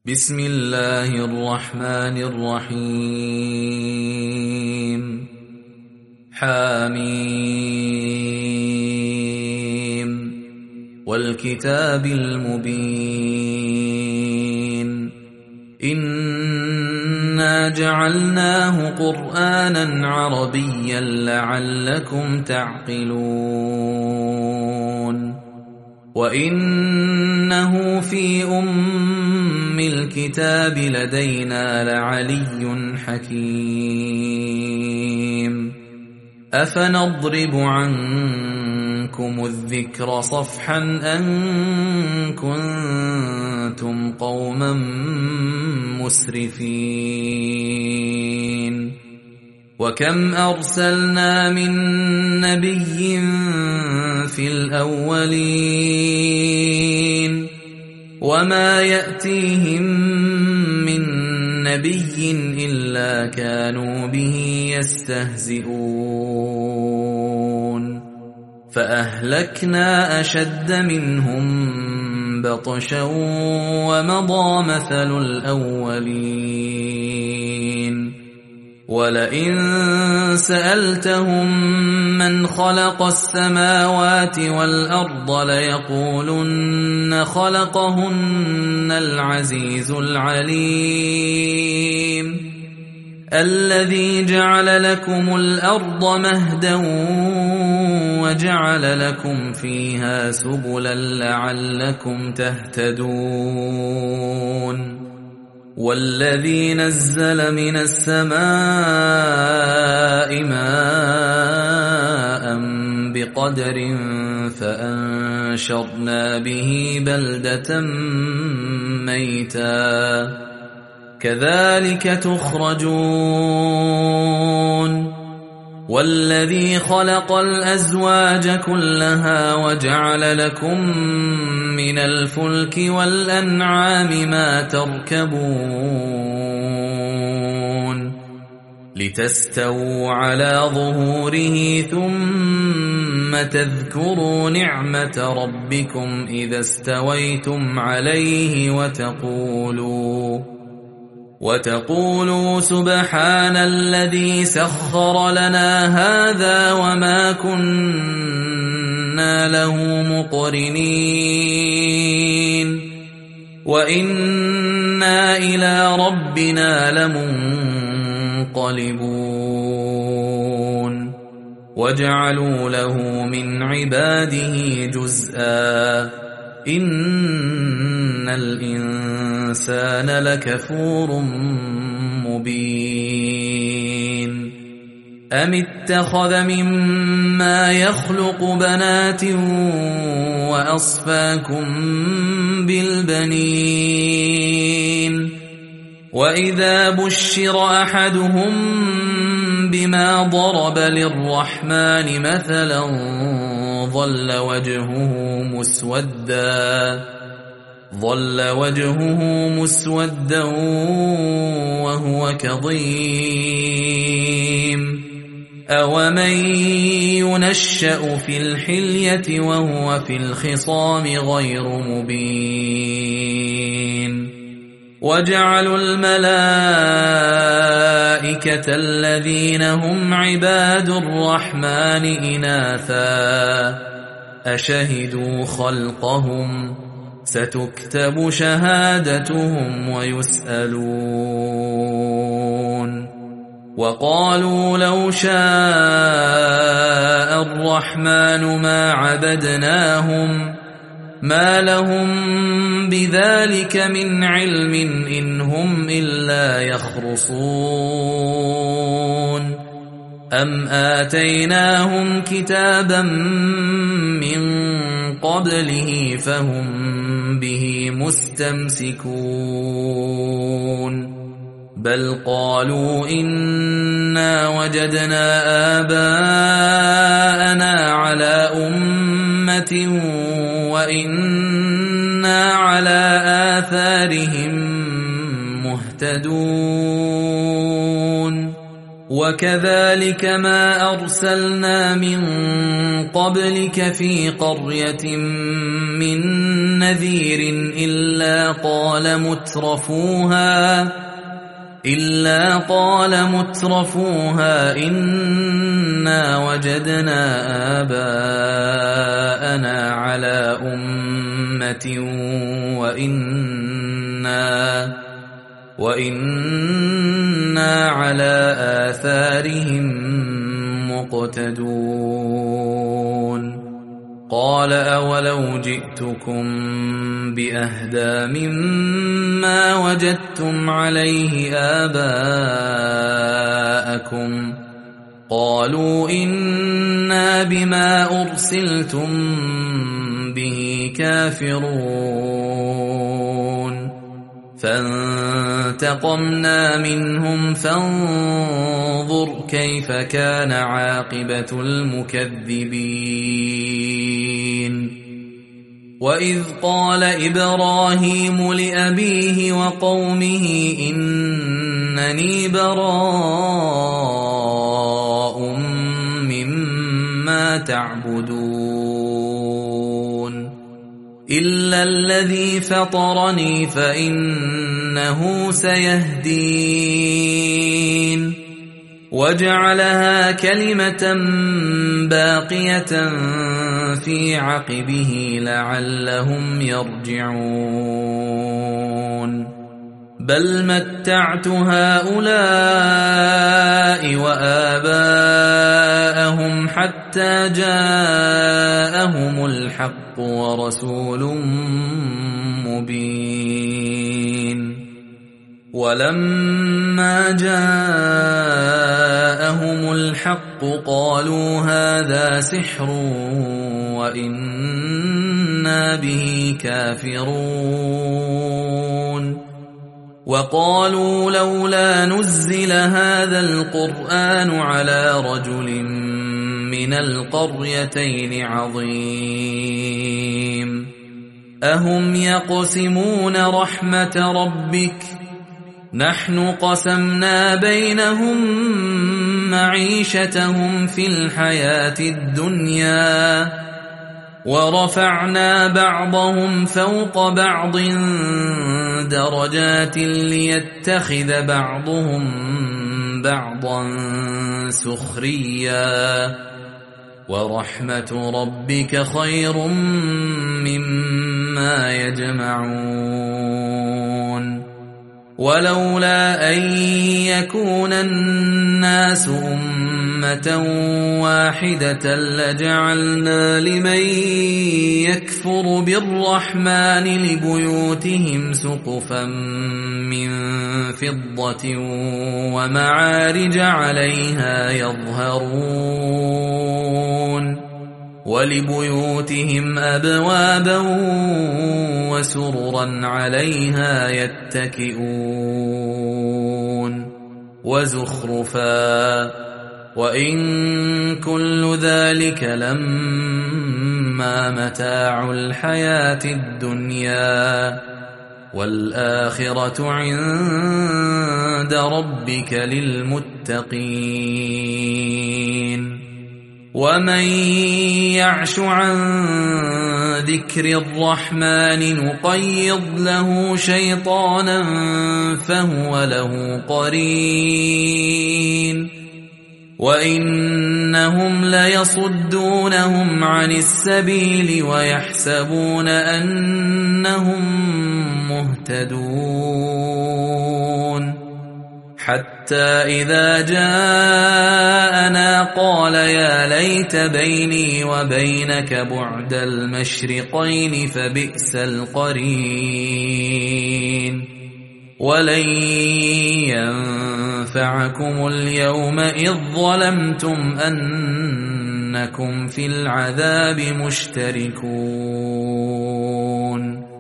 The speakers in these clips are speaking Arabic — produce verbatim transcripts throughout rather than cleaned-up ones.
بسم الله الرحمن الرحيم حميم والكتاب المبين إنا جعلناه قرآنا عربيا لعلكم تعقلون وإنه في أم الكتاب لدينا لعلي حكيم أفنضرب عنكم الذكر صفحا أن كنتم قوما مسرفين وكم أرسلنا من نبي في الأولين وما يأتيهم من نبي إلا كانوا به يستهزئون فأهلكنا أشد منهم بطشا ومضى مثل الأولين ولئن سألتهم من خلق السماوات والأرض ليقولن خلقهن العزيز العليم الذي جعل لكم الأرض مهدا وجعل لكم فيها سبلا لعلكم تهتدون والذي نزل من السماء ماء بقدر فأنشرنا به بلدة ميتا كذلك تخرجون والذي خلق الأزواج كلها وجعل لكم من الفلك والأنعام ما تركبون لتستووا على ظهوره ثم تذكروا نعمة ربكم إذا استويتم عليه وتقولوا وتقولوا سبحان الذي سخر لنا هذا وما كنا له مقرنين وإنا إلى ربنا لمنقلبون وجعلوا له من عباده جزءا إن الإنسان لكفور مبين أم اتخذ مما يخلق بنات وأصفاكم بالبنين وإذا بشر أحدهم بما ضرب للرحمن مثلا ظل وجهه مسودا ظل وجهه مسودا وهو كظيم أومن ينشأ في الحلية وهو في الخصام غير مبين وجعلوا الملائكة الذين هم عباد الرحمن إناثا أشهدوا خلقهم ستكتب شهادتهم ويسألون وقالوا لو شاء الرحمن ما عبدناهم ما لهم بذلك من علم إن هم إلا يخرصون أم آتيناهم كتابا من قبله فهم به مستمسكون بل قالوا إنا وجدنا آباءنا على أمة وإنا على آثارهم مهتدون وكذلك ما أرسلنا من قبلك في قرية من نذير إلا قال مترفوها إلا قال مترفوها إنا وجدنا آباءنا على أمة وإنا وإنا على آثارهم مقتدون قال أولو جئتكم بأهدى مما وجدتم عليه آباءكم قالوا إنا بما أرسلتم به كافرون فانتقمنا منهم فانظر كيف كان عاقبة المكذبين وإذ قال إبراهيم لأبيه وقومه إنني براء مما تعبدون إلا الذي فطرني فإنه سيهدين وجعلها كلمة باقية في عقبه لعلهم يرجعون بل متعت هؤلاء وآباءهم حتى جاءهم الحق ورسول مبين ولما جاءهم الحق قالوا هذا سحر وإنا به كافرون وقالوا لولا نزل هذا القرآن على رجل من القريتين عظيم أهم يقسمون رحمة ربك نحن قسمنا بينهم معيشتهم في الحياة الدنيا ورفعنا بعضهم فوق بعض درجات ليتخذ بعضهم بعضا سخريا ورحمة ربك خير مما يجمعون ولولا أن يكون الناس أمة واحدة لجعلنا لمن يكفر بالرحمن لبيوتهم سقفا من فضة ومعارج عليها يظهرون ولبيوتهم أبوابا وسررا عليها يتكئون وزخرفا وإن كل ذلك لما متاع الحياة الدنيا والآخرة عند ربك للمتقين ومن يعش عن ذكر الرحمن نقيض له شيطانا فهو له قرين وإنهم ليصدونهم عن السبيل ويحسبون أنهم مهتدون حتى إذا جاءنا قال يا ليت بيني وبينك بعد المشرقين فبئس القرين ولن ينفعكم اليوم إذ ظلمتم أنكم في العذاب مشتركون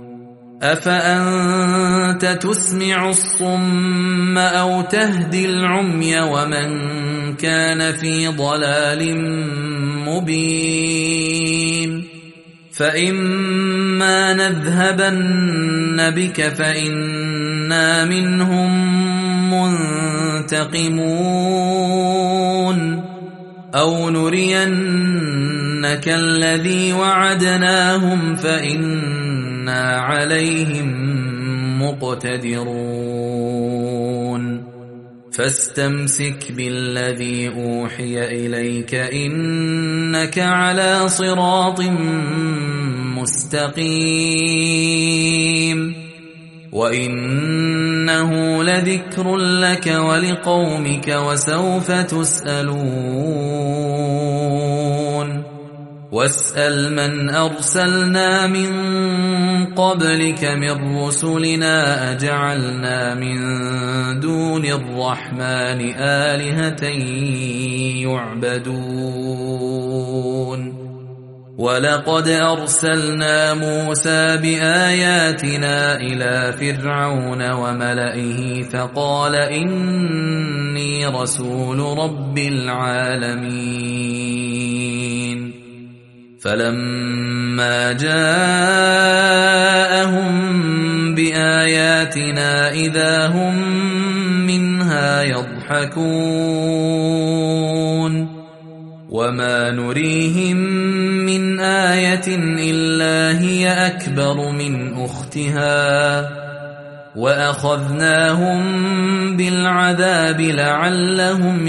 أفأنت تسمع الصم أو تهدي العمي ومن كان في ضلال مبين فإما نذهبن بك فإنا منهم ينتقمون أو نرينك الذي وعدناهم فإنا عليهم مقتدرون فاستمسك بالذي أوحي إليك إنك على صراط مستقيم وإنه لذكر لك ولقومك وسوف تسألون واسأل من أرسلنا من قبلك من رسلنا أجعلنا من دون الرحمن آلهة يعبدون ولقد أرسلنا موسى بآياتنا إلى فرعون وملئه فقال إني رسول رب العالمين فلما جاءهم بآياتنا إذا هم منها يضحكون وما نريهم من آية إلا هي أكبر من أختها وأخذناهم بالعذاب لعلهم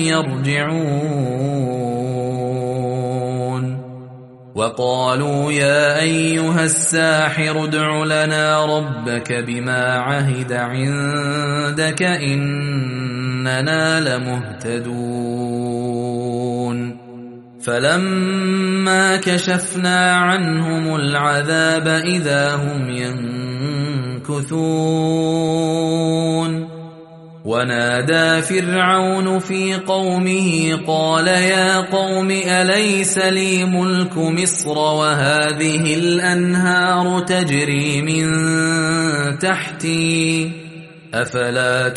يرجعون وقالوا يا أيها الساحر ادع لنا ربك بما عهد عندك إننا لمهتدون فلما كشفنا عنهم العذاب إذا هم ينكثون ونادى فرعون في قومه قال يا قوم أليس لي ملك مصر وهذه الأنهار تجري من تحتي أفلا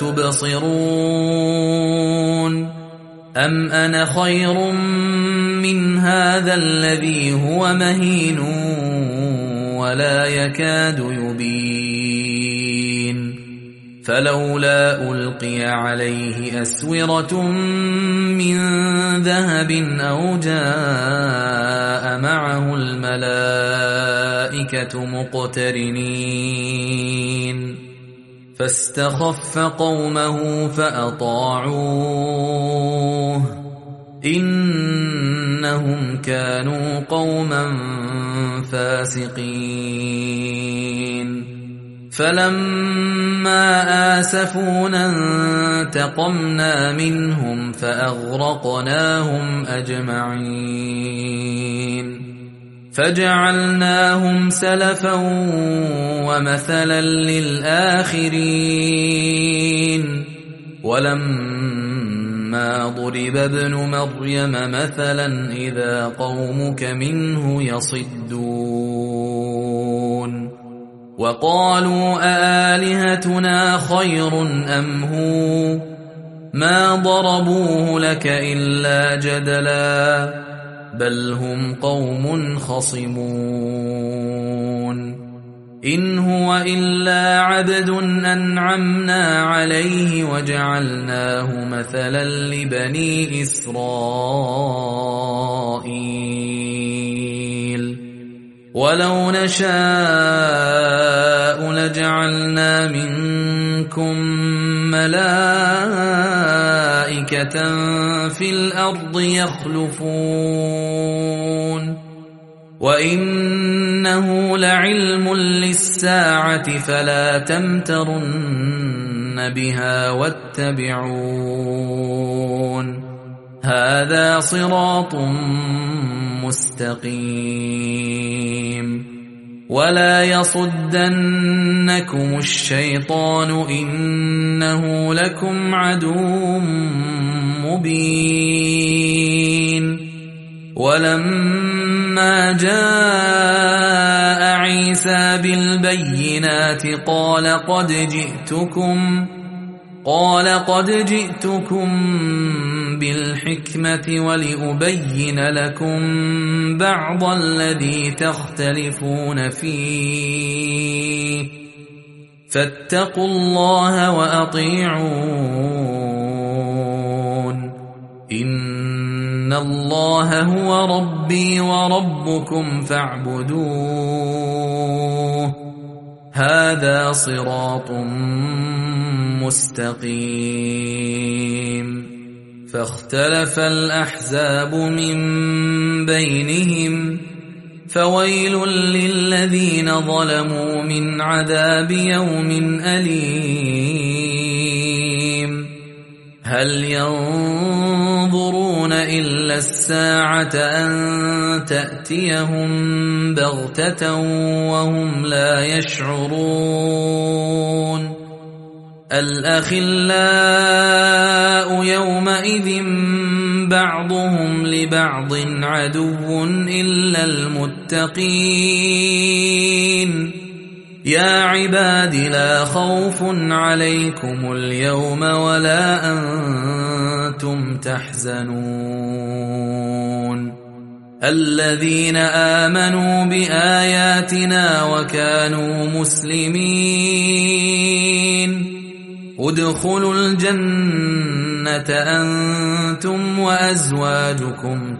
تبصرون أم أنا خير من هذا الذي هو مهين ولا يكاد يبين فلولا ألقي عليه أسورة من ذهب أو جاء معه الملائكة مقترنين فاستخف قومه فأطاعوه إنهم كانوا قوما فاسقين فلما آسفونا انتقمنا منهم فأغرقناهم أجمعين فجعلناهم سلفا ومثلا للآخرين ولما ضرب ابن مريم مثلا إذا قومك منه يصدون وقالوا أآلهتنا خير أم هو ما ضربوه لك إلا جدلا بل هم قوم خصمون إن هو إلا عبد أنعمنا عليه وجعلناه مثلا لبني إسرائيل ولو نشاء لجعلنا منكم ملائكة في الأرض يخلفون وإنه لعلم للساعة فلا تمترن بها واتبعون هذا صراط مستقيم ولا يصدنكم الشيطان إنه لكم عدو مبين ولما جاء عيسى بالبينات قال قد جئتكم قال قد جئتكم بالحكمة ولأبين لكم بعض الذي تختلفون فيه فاتقوا الله وأطيعون إن الله هو ربي وربكم فاعبدوه هذا صراط مستقيم فاختلف الأحزاب من بينهم فويل للذين ظلموا من عذاب يوم أليم هل ينظرون إلا الساعة أن تأتيهم بغتة وهم لا يشعرون الأخلاء يومئذ بعضهم لبعض عدو إلا المتقين يا عباد لا خوف عليكم اليوم ولا أنتم تحزنون الذين آمنوا بآياتنا وكانوا مسلمين ادخلوا الجنة أنتم وأزواجكم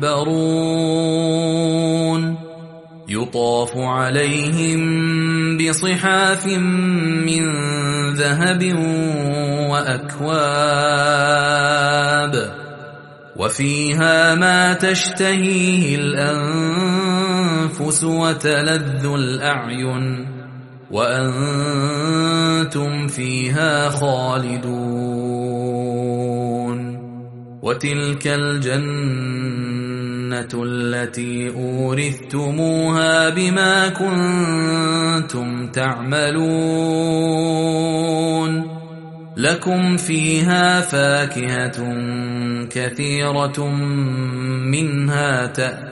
تحبرون يطاف عليهم بصحاف من ذهب وأكواب وفيها ما تشتهيه الأنفس وتلذ الأعين وأنتم فيها خالدون وتلك الجنة التي أورثتموها بما كنتم تعملون لكم فيها فاكهة كثيرة منها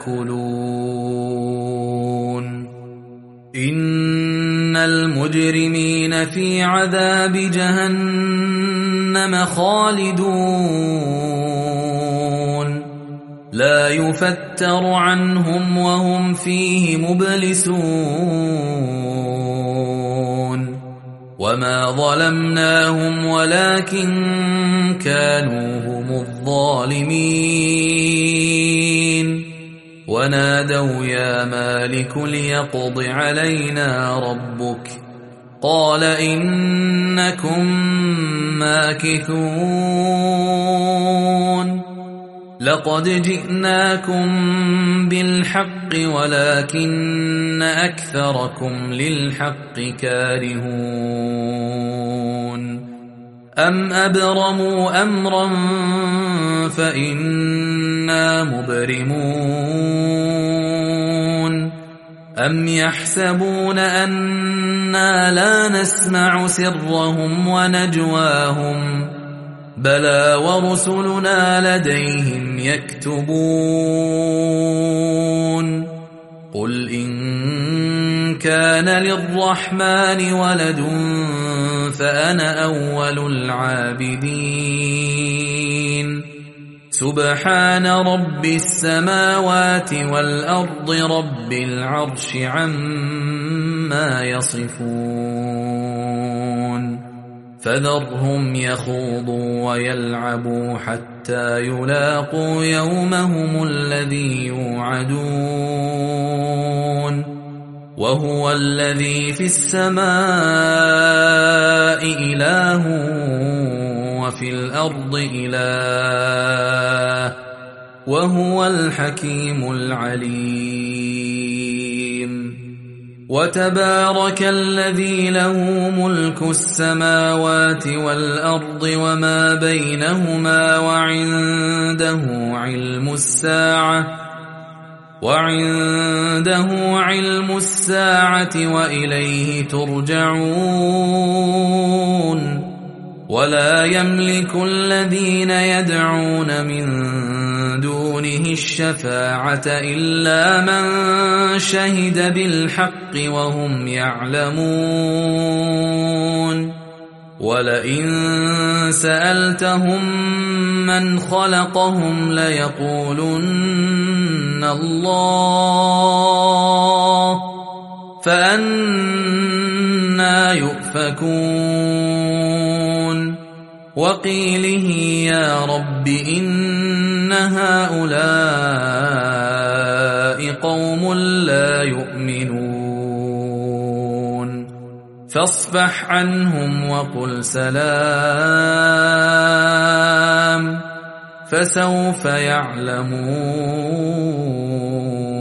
تأكلون إن المجرمين في عذاب جهنم خالدون لا يفتر عنهم وهم فيه مبلسون وما ظلمناهم ولكن كانوا هم الظالمين ونادوا يا مالك ليقض علينا ربك قال إنكم ماكثون لقد جئناكم بالحق ولكن أكثركم للحق كارهون أم أبرموا أمرا فإنا مبرمون أم يحسبون أنا لا نسمع سرهم ونجواهم بلى ورسلنا لديهم يكتبون قل إن كان للرحمن ولد فأنا أول العابدين سبحان رب السماوات والأرض رب العرش عما يصفون فذرهم يخوضوا ويلعبوا حتى يلاقوا يومهم الذي يوعدون وهو الذي في السماء إله وفي الأرض إله وهو الحكيم العليم وتبارك الذي له ملك السماوات والأرض وما بينهما وعنده علم الساعة وعنده علم الساعة وإليه ترجعون ولا يملك الذين يدعون من دونه الشفاعة إلا من شهد بالحق وهم يعلمون ولئن سألتهم من خلقهم ليقولن الله فأنى يؤفكون وقيله يا رب إن هؤلاء قوم لا يؤمنون فاصفح عنهم وقل سلام فسوف يعلمون.